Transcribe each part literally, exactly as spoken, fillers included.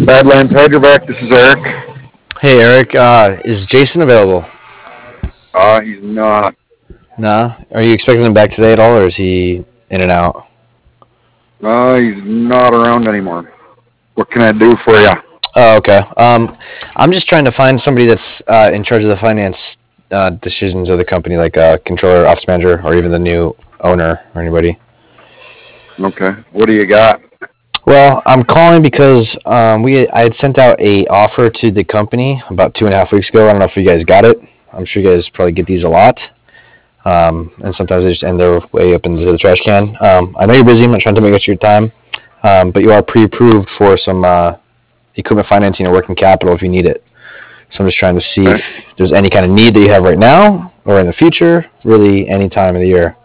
Badlands Hydrovac, this is Eric. Hey Eric, uh, is Jason available? Uh, he's not. Nah. Are you expecting him back today at all, or is he in and out? Uh, he's not around anymore. What can I do for you? Oh, okay. Um, I'm just trying to find somebody that's uh, in charge of the finance uh, decisions of the company, like a controller, office manager, or even the new owner or anybody. Okay. What do you got? Well, I'm calling because um, we I had sent out a offer to the company about two and a half weeks ago. I don't know if you guys got it. I'm sure you guys probably get these a lot. Um, and sometimes they just end their way up into the trash can. Um, I know you're busy. I'm not trying to make up your time, um, but you are pre-approved for some uh, equipment financing or working capital if you need it. So I'm just trying to see Okay. if there's any kind of need that you have right now or in the future, really any time of the year.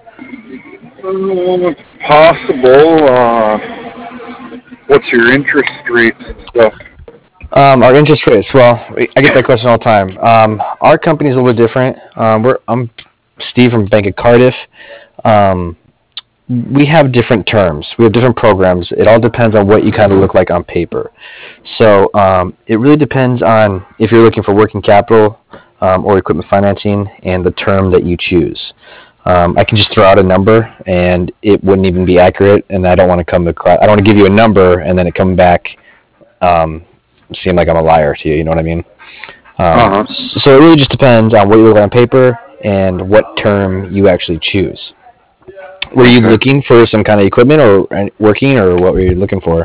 Uh, it's possible. Uh, what's your interest rates and stuff? Um, our interest rates. Well, I get that question all the time. Um, our company's a little bit different. Um, we're I'm Steve from Bank of Cardiff. Um, we have different terms. We have different programs. It all depends on what you kind of look like on paper. So um, it really depends on if you're looking for working capital um, or equipment financing and the term that you choose. Um, I can just throw out a number and it wouldn't even be accurate, and I don't want to come to class. I don't want to give you a number and then it come back um, seem like I'm a liar to you. You know what I mean? Um, Uh-huh. so it really just depends on what you look at on paper and what term you actually choose. Were you Okay. looking for some kind of equipment or working, or what were you looking for?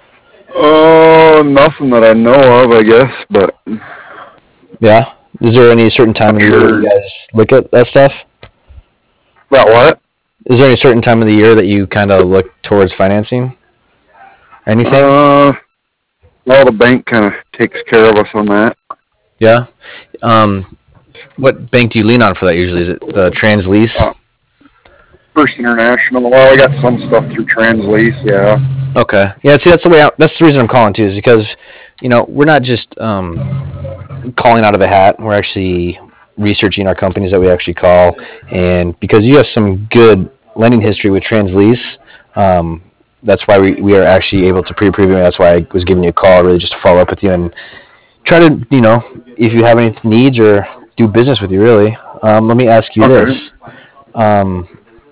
Uh, nothing that I know of, I guess, but Yeah. Is there any certain time of the year that you sure. guys look at that stuff? About what? Is there any certain time of the year that you kind of look towards financing? Anything? Uh, well, the bank kind of takes care of us on that. Yeah. Um, what bank do you lean on for that usually? Is it the TransLease? Uh, First International. Well, I got some stuff through Translease, yeah. Okay. Yeah. See, that's the way. I, that's the reason I'm calling too, is because, you know, we're not just um, calling out of a hat. We're actually researching our companies that we actually call, and because you have some good lending history with TransLease, um, that's why we, we are actually able to pre-approve you. And that's why I was giving you a call, really just to follow up with you and try to, you know, if you have any needs or do business with you, really. Um, let me ask you Okay. this. Um,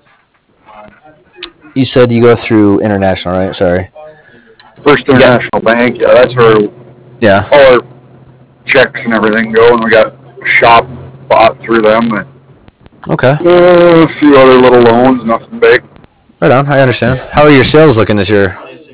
you said you go through International, right? Sorry. First You got, International Bank, yeah, that's where yeah. all our checks and everything go, and we got a shop bought through them, and Okay. uh, a few other little loans, nothing big. Right on. I understand. How are your sales looking this year?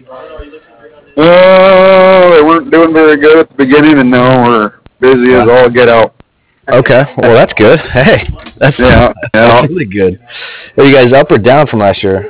Uh, they weren't doing very good at the beginning, and now we're busy as Yeah. all get out. Okay. Well, that's good. Hey, that's Yeah, that's yeah. really good. Are you guys up or down from last year?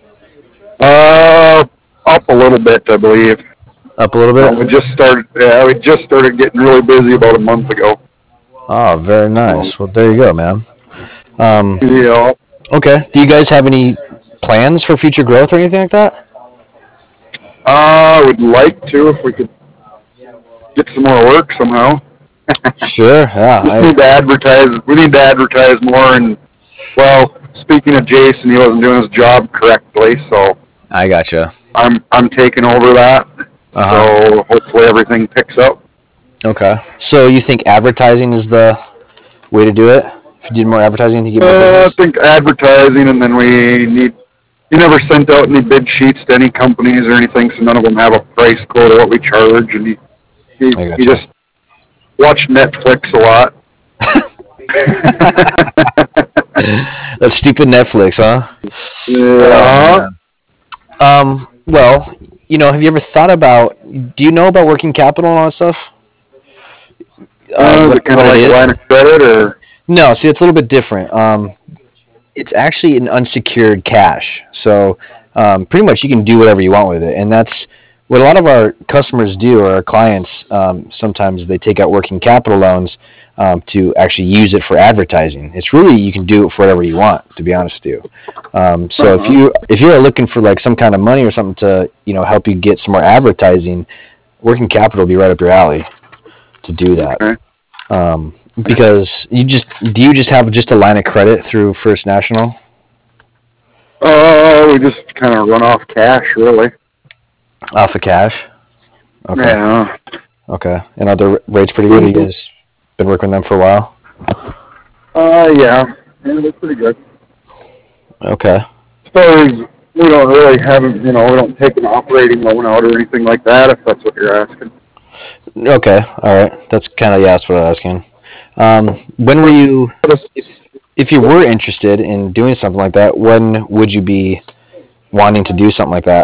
Uh, up a little bit, I believe. Up a little Uh, bit. we just started. Yeah, we just started getting really busy about a month ago. Oh, very So, nice. Well, there you go, man. Um, yeah. okay. Do you guys have any plans for future growth or anything like that? Uh, I would like to if we could get some more work somehow. Sure. Yeah. Just I need to advertise. We need to advertise more. And well, speaking of Jason, he wasn't doing his job correctly, so I gotcha. I'm I'm taking over that. Uh huh. So hopefully everything picks up. Okay. So you think advertising is the way to do it? If you did more advertising to get more Uh, I business? think advertising, and then we need. He never sent out any bid sheets to any companies or anything, so none of them have a price quote of what we charge. And he he, I he gotcha. just watched Netflix a lot. That stupid Netflix, huh? Oh Yeah. man. Um. Well, you know, have you ever thought about? Do you know about working capital and all that stuff? Uh, Uh, is what it kind what of it like a line is? of credit, or No. See, it's a little bit different. Um, it's actually an unsecured cash. So um, pretty much you can do whatever you want with it, and that's what a lot of our customers do, or our clients. Um, sometimes they take out working capital loans um, to actually use it for advertising. It's really you can do it for whatever you want, to be honest with you. Um, so if uh-huh. you if you're looking for like some kind of money or something to you know help you get some more advertising, working capital will be right up your alley to do that. Okay. Um, because you just do you just have just a line of credit through First National Uh, we just kind of run off cash, really. off of cash? Okay. Yeah. Okay. And are the rates pretty good? You guys been working with them for a while? Uh, yeah. Yeah, they're pretty good. Okay. As far as we don't really have, you know, we don't take an operating loan out or anything like that, if that's what you're asking. Okay. All right. That's kind of, yeah, that's what I was asking. Um, when were you, if, if you were interested in doing something like that, when would you be wanting to do something like that?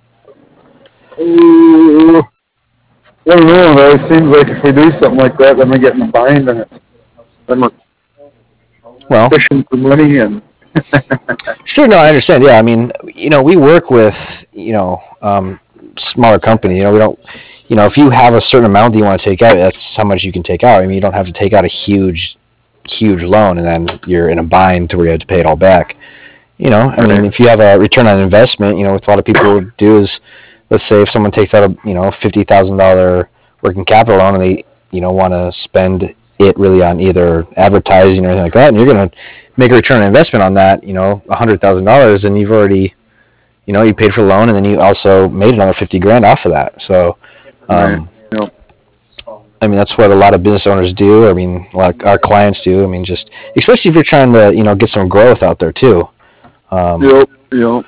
Uh, I don't know. It always seems like if we do something like that, then we get in a bind and it's, then we're Well, fishing for money and. sure. No, I understand. Yeah, I mean, you know, we work with, you know, um, smaller company. You know, we don't, you know, if you have a certain amount that you want to take out, that's how much you can take out. I mean, you don't have to take out a huge, huge loan and then you're in a bind to where you have to pay it all back. You know, I mean, if you have a return on investment, you know, what a lot of people would do is, let's say if someone takes out a, you know, fifty thousand dollar working capital loan and they, you know, want to spend it really on either advertising or anything like that, and you're going to make a return on investment on that, you know, a hundred thousand dollars, and you've already, you know, you paid for the loan, and then you also made another fifty grand off of that. So, Right. um, Yep. I mean, that's what a lot of business owners do. I mean, like our clients do. I mean, just especially if you're trying to, you know, get some growth out there too. Um, Yep. Yep.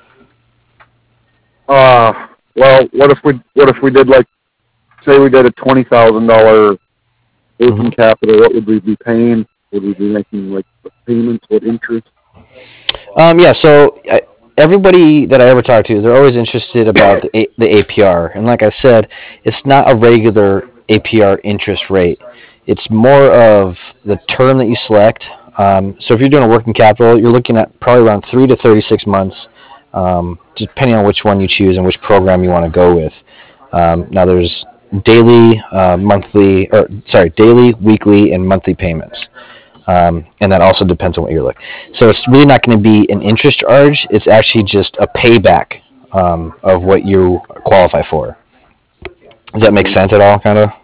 Uh, well, what if we what if we did like, say we did a twenty thousand dollar working Mhm. capital? What would we be paying? Would we be making like payments? What interest? Um, yeah, so I, everybody that I ever talk to, they're always interested about the, A, the A P R. And like I said, it's not a regular A P R interest rate. It's more of the term that you select. Um, so if you're doing a working capital, you're looking at probably around three to thirty-six months, um, depending on which one you choose and which program you want to go with. Um, now there's daily, uh, monthly, or sorry, daily, weekly, and monthly payments. Um, and that also depends on what you're looking. So it's really not going to be an interest charge. It's actually just a payback um, of what you qualify for. Does that make sense at all? Kind of.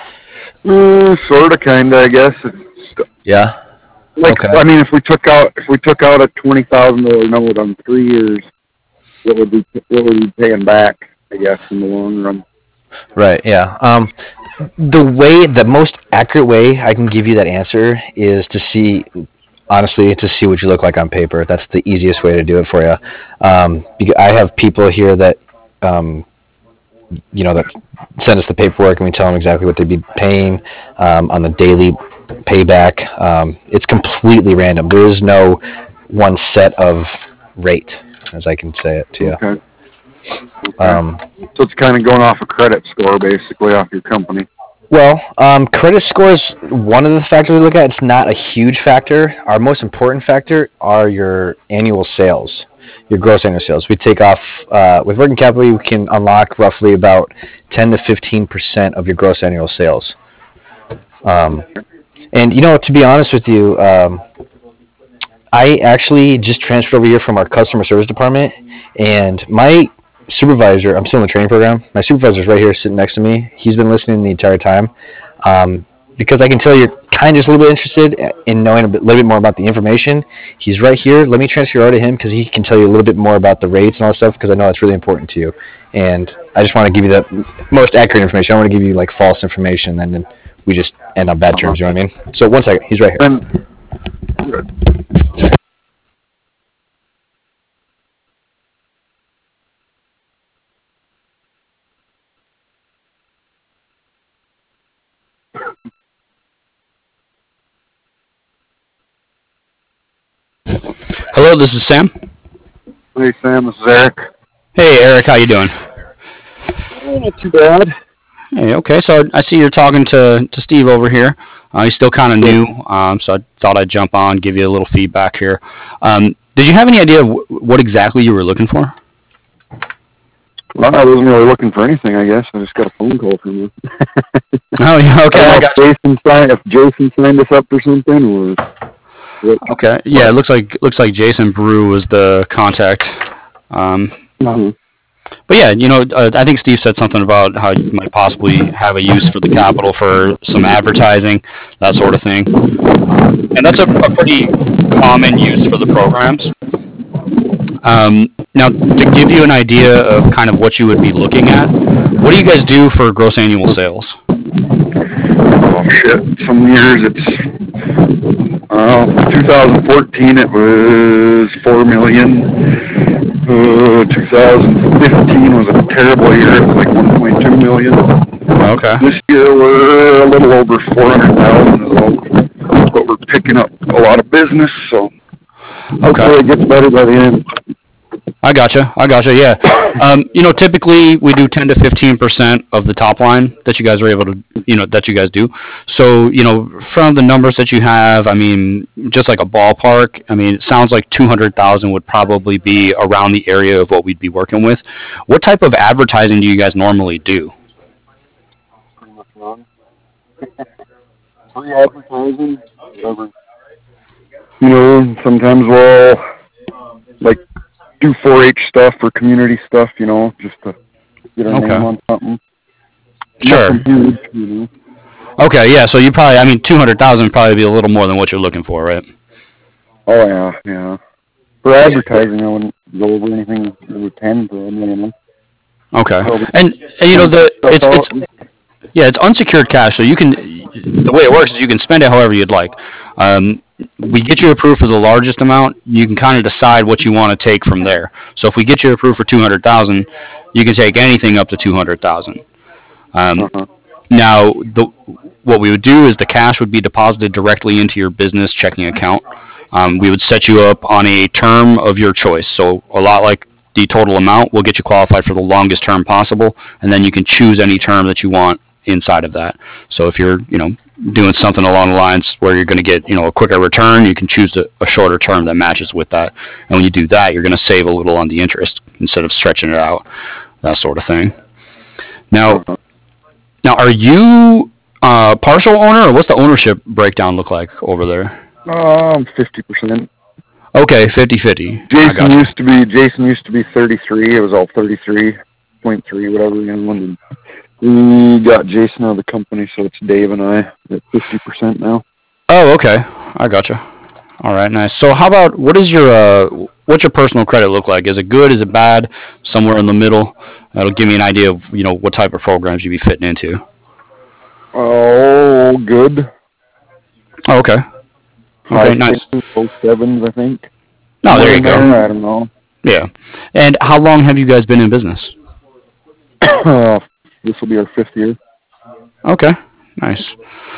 Mm, sort of, kind of, I guess. It's Yeah. like, Okay. I mean, if we took out if we took out a twenty thousand dollar note on three years, what would we what would we be paying back? I guess in the long run. Right. Yeah. Um, the way, the most accurate way I can give you that answer is to see, honestly, to see what you look like on paper. That's the easiest way to do it for you. Um, because I have people here that um, you know, that send us the paperwork and we tell them exactly what they'd be paying um, on the daily payback. Um, it's completely random. There is no one set of rate, as I can say it to you. Okay. Okay. Um, So it's kind of going off a credit score, basically, off your company. well, um, credit score is one of the factors we look at. It's not a huge factor. Our most important factor are your annual sales, your gross annual sales. We take off uh, with working capital. You can unlock roughly about ten to fifteen percent of your gross annual sales. Um, and you know, to be honest with you, um, I actually just transferred over here from our customer service department, and my supervisor, I'm still in the training program. My supervisor's right here sitting next to me. He's been listening the entire time. Um, because I can tell you're kind of just a little bit interested in knowing a bit, little bit more about the information. He's right here. Let me transfer you over to him because he can tell you a little bit more about the rates and all that stuff because I know that's really important to you. And I just want to give you the most accurate information. I don't want to give you like false information and then we just end on bad terms. You know what I mean? So one second. He's right here. And Hello, this is Sam. hey, Sam, this is Eric. Hey, Eric, how you doing? Oh, not too bad. Hey, okay. So I see you're talking to, to Steve over here. Uh, he's still kind of new, um, so I thought I'd jump on, give you a little feedback here. Um, did you have any idea of w- what exactly you were looking for? Well, I wasn't really looking for anything, I guess. I just got a phone call from you. Oh, yeah, okay. I I don't know got you. if Jason signed, if Jason signed us up or something, or what. Okay. Yeah, it looks like looks like Jason Brew was the contact. Um, Uh-huh. but yeah, you know, uh, I think Steve said something about how you might possibly have a use for the capital for some advertising, that sort of thing. And that's a, a pretty common use for the programs. Um, now, to give you an idea of kind of what you would be looking at, what do you guys do for gross annual sales? Oh shit! Some years it's uh, twenty fourteen it was four million. Uh, twenty fifteen was a terrible year. It was like one point two million. Okay. This year we're a little over four hundred thousand as well, but we're picking up a lot of business, so hopefully it gets better by the end. I gotcha. I gotcha. Yeah. Um, you know, typically we do ten to fifteen percent of the top line that you guys are able to, you know, that you guys do. So, you know, from the numbers that you have, I mean, just like a ballpark, I mean, it sounds like two hundred thousand would probably be around the area of what we'd be working with. What type of advertising do you guys normally do? Pretty much none. Free advertising, whatever. You know, sometimes we'll like do four H stuff or community stuff, you know, just to get our Okay. name on something. Sure. Nothing huge, you know. Okay, yeah, so you probably, I mean, two hundred thousand would probably be a little more than what you're looking for, right? Oh yeah, yeah. For advertising, I wouldn't go over anything over ten to a million. Okay. And, and you know, the it's it's yeah, it's unsecured cash, so you can, the way it works is you can spend it however you'd like. Um, we get you approved for the largest amount, you can kind of decide what you want to take from there. So if we get you approved for two hundred thousand, you can take anything up to two hundred thousand. Um, Uh-huh. Now, the, what we would do is the cash would be deposited directly into your business checking account. Um, we would set you up on a term of your choice. So a lot like the total amount, we'll get you qualified for the longest term possible, and then you can choose any term that you want inside of that. So if you're, you know, doing something along the lines where you're going to get, you know, a quicker return, you can choose a, a shorter term that matches with that. And when you do that, you're going to save a little on the interest instead of stretching it out, that sort of thing. Now, Uh-huh. now are you uh, partial owner, or what's the ownership breakdown look like over there? Um, fifty percent. Okay, fifty-fifty. I Jason got you. used to be Jason used to be thirty-three. It was all thirty-three point three, whatever. You know, and we got Jason out of the company, so it's Dave and I at fifty percent now. Oh, okay. I gotcha. All right, nice. So how about, what is your, uh, what's your personal credit look like? Is it good? Is it bad? Somewhere in the middle? That'll give me an idea of, you know, what type of programs you'd be fitting into. Oh, good. Oh, okay. High Okay, nice. sixes, low sevens, I think. No, there you go. I don't know. Yeah. And how long have you guys been in business? Uh, this will be our fifth year. Okay, nice.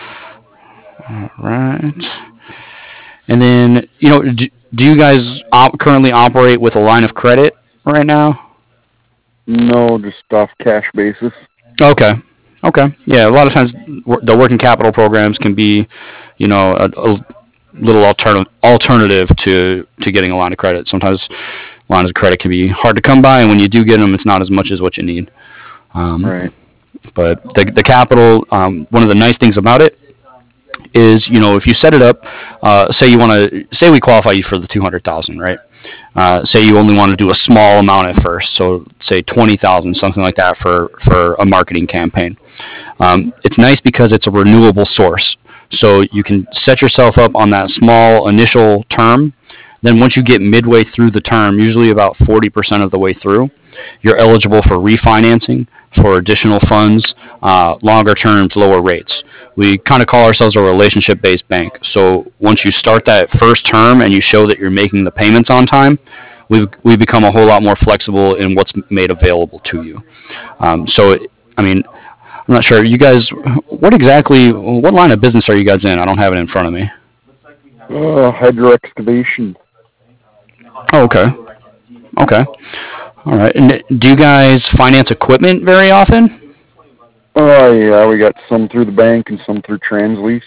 All right. And then, you know, do, do you guys op- currently operate with a line of credit right now? No, just off cash basis. Okay. Okay. Yeah, a lot of times wor- the working capital programs can be, you know, a, a little alternative alternative to, to getting a line of credit. Sometimes lines of credit can be hard to come by, and when you do get them, it's not as much as what you need. Um, Right. But the the capital, um, one of the nice things about it is, you know, if you set it up, uh, say you want to, say we qualify you for the two hundred thousand, right? Uh, say you only want to do a small amount at first, so say twenty thousand, something like that for, for a marketing campaign. Um, it's nice because it's a renewable source. So you can set yourself up on that small initial term. Then once you get midway through the term, usually about forty percent of the way through, you're eligible for refinancing, for additional funds, uh, longer terms, lower rates. We kind of call ourselves a relationship-based bank. So once you start that first term and you show that you're making the payments on time, we've we become a whole lot more flexible in what's made available to you. Um, so, I mean, I'm not sure. You guys, what exactly, what line of business are you guys in? I don't have it in front of me. Uh, hydro excavation. Oh, okay. Okay. All right. And do you guys finance equipment very often? Oh, yeah, we got some through the bank and some through Translease.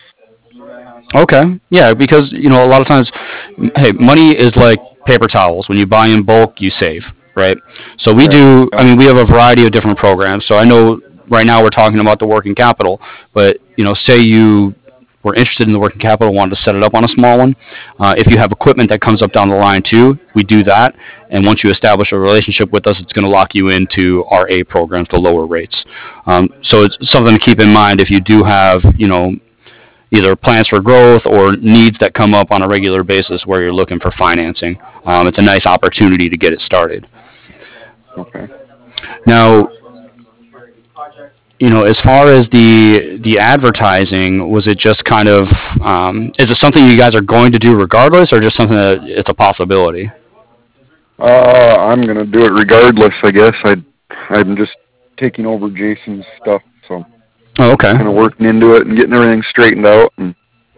Okay. Yeah, because, you know, a lot of times, hey, money is like paper towels. When you buy in bulk, you save, right? So we Right. do, I mean, we have a variety of different programs. So I know right now we're talking about the working capital, but, you know, say you were interested in the working capital, wanted to set it up on a small one. Uh, if you have equipment that comes up down the line too, we do that. And once you establish a relationship with us, it's going to lock you into our A programs, the lower rates. Um, so it's something to keep in mind if you do have, you know, either plans for growth or needs that come up on a regular basis where you're looking for financing. Um, it's a nice opportunity to get it started. Okay. Now, you know, as far as the the advertising, was it just kind of um, is it something you guys are going to do regardless, or just something that it's a possibility? Uh, I'm gonna do it regardless, I guess. I, I'm just taking over Jason's stuff, so Oh, okay. kind of working into it and getting everything straightened out, and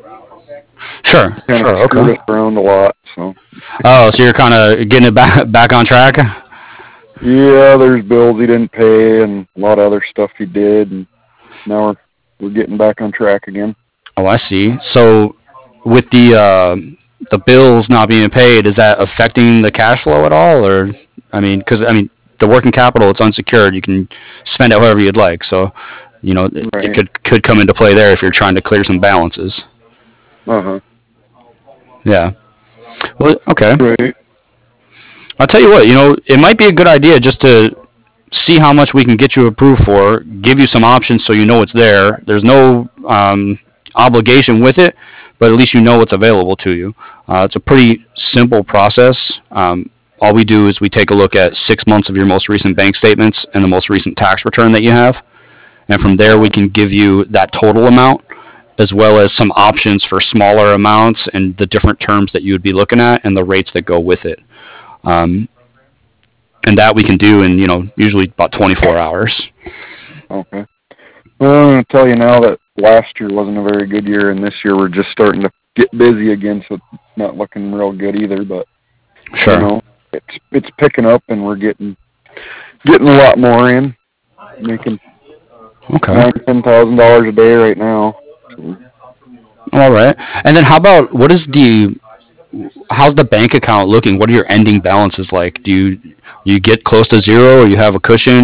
Sure. kind Sure. of screwed Okay. us around a lot. So Oh, so you're kind of getting it back back on track. yeah, there's bills he didn't pay and a lot of other stuff he did, and now we're we're getting back on track again. Oh, I see. So, with the uh, the bills not being paid, is that affecting the cash flow at all, or I mean, because I mean, the working capital it's unsecured, you can spend it however you'd like. So, you know, it, it Right. could could come into play there if you're trying to clear some balances. Uh huh. Yeah. Well, okay. Right. I'll tell you what. You know, it might be a good idea just to see how much we can get you approved for, give you some options so you know it's there. There's no um, obligation with it, but at least you know what's available to you. Uh, it's a pretty simple process. Um, all we do is we take a look at six months of your most recent bank statements and the most recent tax return that you have. And from there, we can give you that total amount as well as some options for smaller amounts and the different terms that you would be looking at and the rates that go with it. Um, and that we can do in, you know, usually about twenty-four hours. Okay. Well, I'm gonna tell you now that last year wasn't a very good year, and this year we're just starting to get busy again, so it's not looking real good either. But Sure. you know, it's it's picking up, and we're getting getting a lot more in, making Okay. nine ten thousand dollars a day right now. So, All right. And then how about what is the how's the bank account looking? What are your ending balances like? Do you you get close to zero or you have a cushion?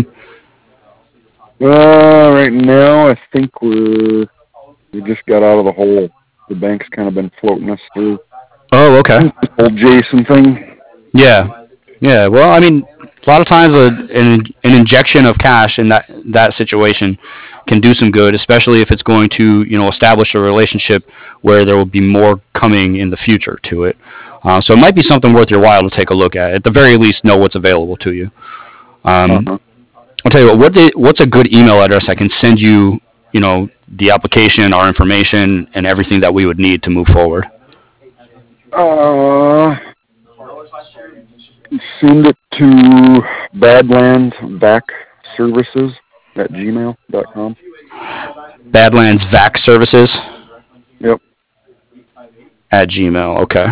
uh, right now I think we're we just got out of the hole. The bank's kind of been floating us through Oh, okay. the whole Jason thing. Yeah. Yeah. Well, I mean, a lot of times a, an an injection of cash in that that situation can do some good, especially if it's going to you know establish a relationship where there will be more coming in the future to it. Uh, so it might be something worth your while to take a look at. At the very least, know what's available to you. Um, Uh-huh. I'll tell you what. What the, what's a good email address I can send you? You know, the application, our information, and everything that we would need to move forward. Uh, send it to Badlands Vac Services at gmail dot com. Badlands Vac Services Yep. at Gmail. Okay.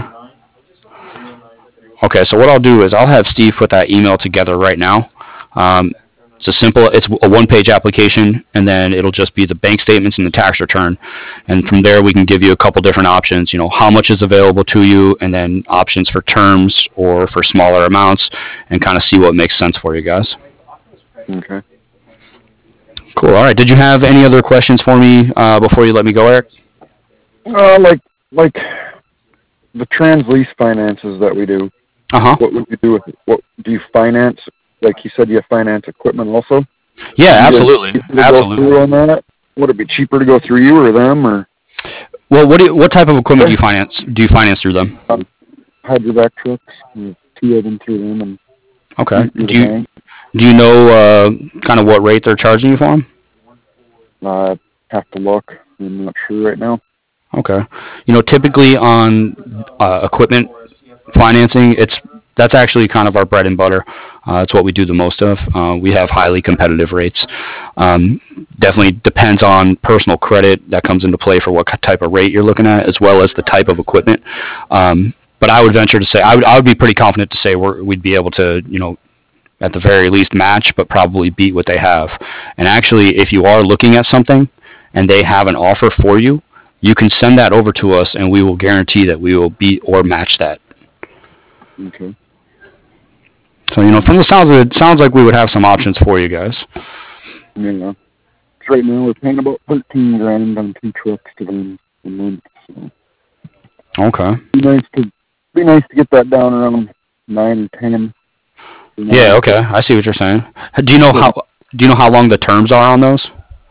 Okay. So what I'll do is I'll have Steve put that email together right now. Um, it's a simple. It's a one-page application, and then it'll just be the bank statements and the tax return. And from there, we can give you a couple different options. You know, how much is available to you, and then options for terms or for smaller amounts, and kind of see what makes sense for you guys. Okay. Cool. All right. Did you have any other questions for me uh, before you let me go, Eric? Uh, like like the trans lease finances that we do. Uh huh. What would you do with it? What do you finance? Like you said, you finance equipment also. Yeah, You absolutely. guys cheaper to Absolutely. Go through on that? Would it be cheaper to go through you or them or Well, what do you, what type of equipment do you finance? Do you finance through them? um, hydrovac trucks? There's two of them through them and Okay. through Do the you bank. do you know uh, kind of what rate they're charging you for them? I have to look. I'm not sure right now. Okay. You know, typically on uh, equipment financing, it's that's actually kind of our bread and butter. Uh, it's what we do the most of. Uh, we have highly competitive rates. Um, definitely depends on personal credit that comes into play for what type of rate you're looking at, as well as the type of equipment. Um, but I would venture to say, I would, I would be pretty confident to say we're, we'd be able to, you know, at the very least match, but probably beat what they have. And actually, if you are looking at something and they have an offer for you, you can send that over to us, and we will guarantee that we will beat or match that. Okay. So, you know, from the sounds of it, it sounds like we would have some options for you guys. Yeah. Right now we're paying about thirteen grand on two trucks to them a month. So Okay. be nice to be nice to get that down around nine or ten. You know? Yeah. Okay. I see what you're saying. Do you know how Do you know how long the terms are on those?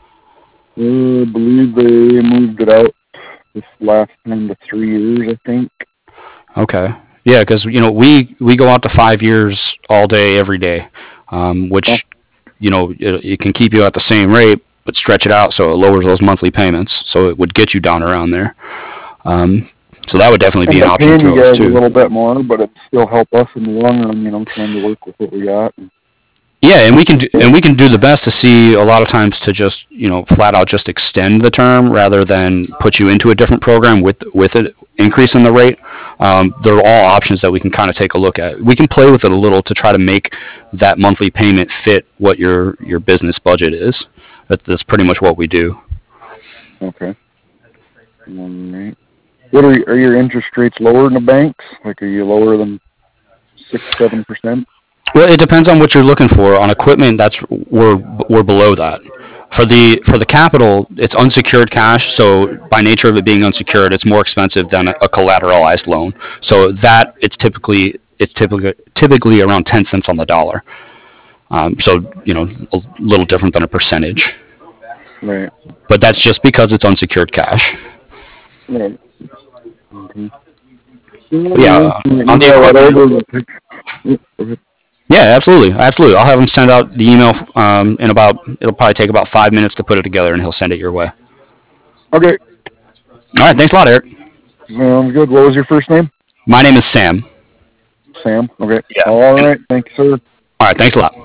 Uh, I believe they moved it out this last time to three years, I think. Okay. Yeah, because you know we we go out to five years all day, every day. um, which you know it, it can keep you at the same rate, but stretch it out so it lowers those monthly payments. So it would get you down around there. Um, so that would definitely be an option paying for you us guys too. a little bit more, but it still help us in the long run. You know, trying to work with what we got. Yeah, and we can do, and we can do the best to see a lot of times to just you know flat out just extend the term rather than put you into a different program with with it increase in the rate. Um, they're all options that we can kind of take a look at. We can play with it a little to try to make that monthly payment fit what your your business budget is. That, that's pretty much what we do. Okay. All right. What are, are your interest rates lower than the banks? Like, are you lower than six, seven percent? Well, it depends on what you're looking for. On equipment, that's we're we're below that. For the for the capital, it's unsecured cash. So by nature of it being unsecured, it's more expensive than a, a collateralized loan. So that it's typically it's typically typically around ten cents on the dollar. Um, so you know a little different than a percentage. Right. But that's just because it's unsecured cash. Right. Mm-hmm. Yeah, on the equipment. Yeah, absolutely, absolutely. I'll have him send out the email um, in about. It'll probably take about five minutes to put it together, and he'll send it your way. Okay. All right. Thanks a lot, Eric. Sounds good. What was your first name? My name is Sam. Sam. Okay. Yeah. All right. Thank you, sir. All right. Thanks a lot.